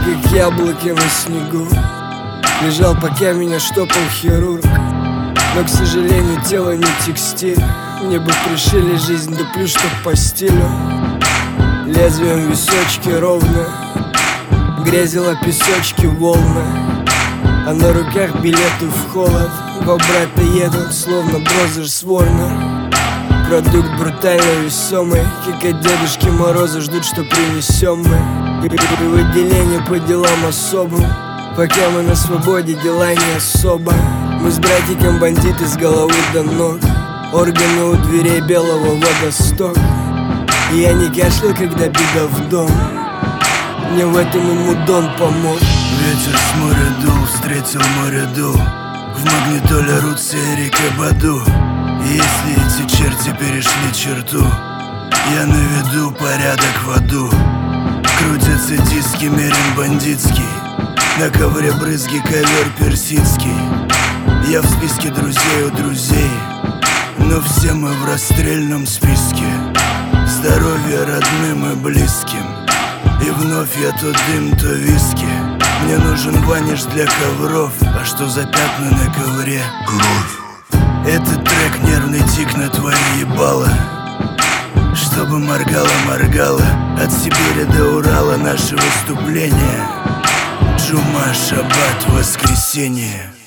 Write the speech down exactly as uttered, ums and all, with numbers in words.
как яблоки на снегу. Лежал, пока меня штопал хирург. Но, к сожалению, тело не текстиль. Мне бы пришили жизнь, да плюс чтоб по стилю. Лезвием височки ровно грезила песочки волны. А на руках билеты в холод. Два брата едут, словно Brothers Warner. Продукт брутально весомый, как от Дедушки Мороза ждут, что принесем мы. И выделение по делам особым. Пока мы на свободе, дела не особо. Мы с братиком бандиты с головы до ног. Органы у дверей белого водосток. И я не кашлял, когда беда в дом. Мне в этом ему Дон помог. Ветер с моря дул, встретил море дул. В магнитоле рутся Эрика Баду. И если эти черти перешли черту, я наведу порядок в аду. Крутятся диски, мерен бандитский. На ковре брызги, ковер персидский. Я в списке друзей у друзей, но все мы в расстрельном списке. Здоровье родным и близким. И вновь я то дым, то виски. Мне нужен ваниш для ковров. А что за пятна на ковре? Кровь. Этот трек нервный тик на твои ебало. Чтобы моргало-моргало. От Сибири до Урала наше выступление. Джума, шаббат, воскресенье.